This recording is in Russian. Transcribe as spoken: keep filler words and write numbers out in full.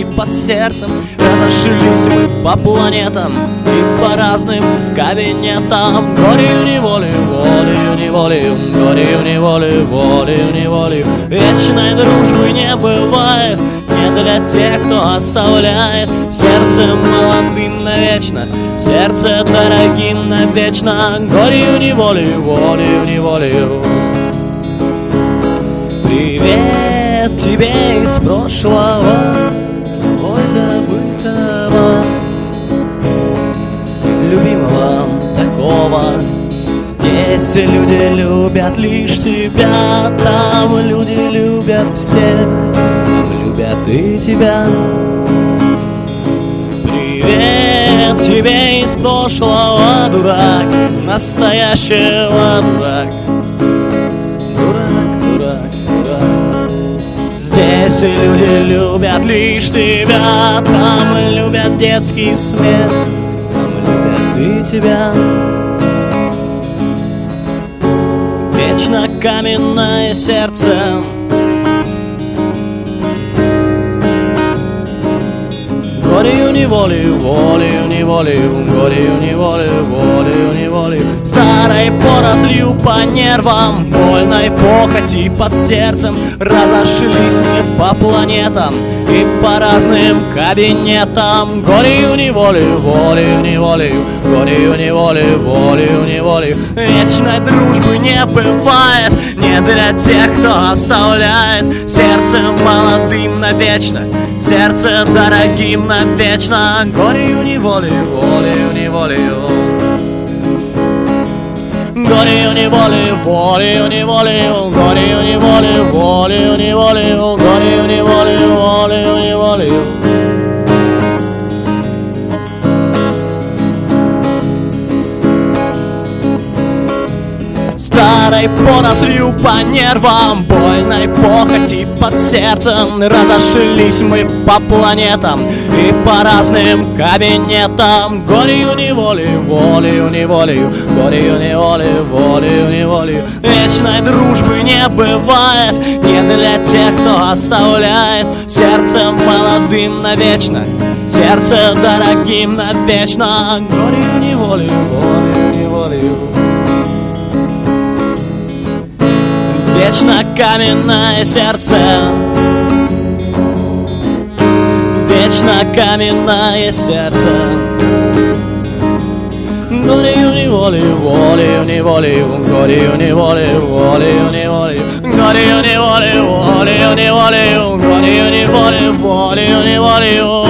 похоти под сердцем. Разошлись мы по планетам и по разным кабинетам. Горю неволею, волею неволею, горю неволею, волею неволею. Вечной дружбы не бывает, не для тех, кто оставляет сердце молодым навечно, сердце дорогим навечно. Горю неволею, волею неволею. Привет тебе из прошлого, ой, забытого, любимого такого. Здесь люди любят лишь тебя, там люди любят все, там любят и тебя. Привет тебе из прошлого, дурак, из настоящего дурак. Здесь люди любят лишь тебя, там любят детский смех, там любят и тебя. Вечно каменное сердце, горю неволею, волею неволею, горю неволею, волею неволею. Старой порослью по нервам, больной похоти под сердцем. Разошлись мы по планетам и по разным кабинетам. Горю неволею, волею неволею, горю неволею, волею неволею. Вечной дружбы не бывает, не для тех, кто оставляет сердцем молодым навечно, сердце дорогим навечно. Горю неволею, волею неволею. Горю неволею, волею неволею, горю неволею, волею неволею, горю неволею, волею неволею. Старой порослью по нервам, больной похоти под сердцем. Разошлись мы по планетам и по разным кабинетам. Горю неволею, волею неволею, горю неволею, волею неволею. Вечной дружбы не бывает, не для тех, кто оставляет сердцем молодым навечно, сердце дорогим навечно. Горю неволею, волею неволею. Вечно каменное сердце, вечно каменное сердце. Горю неволею, волею неволею, горю неволею, волею неволею, горю неволею, волею неволею, горю неволею, волею неволею.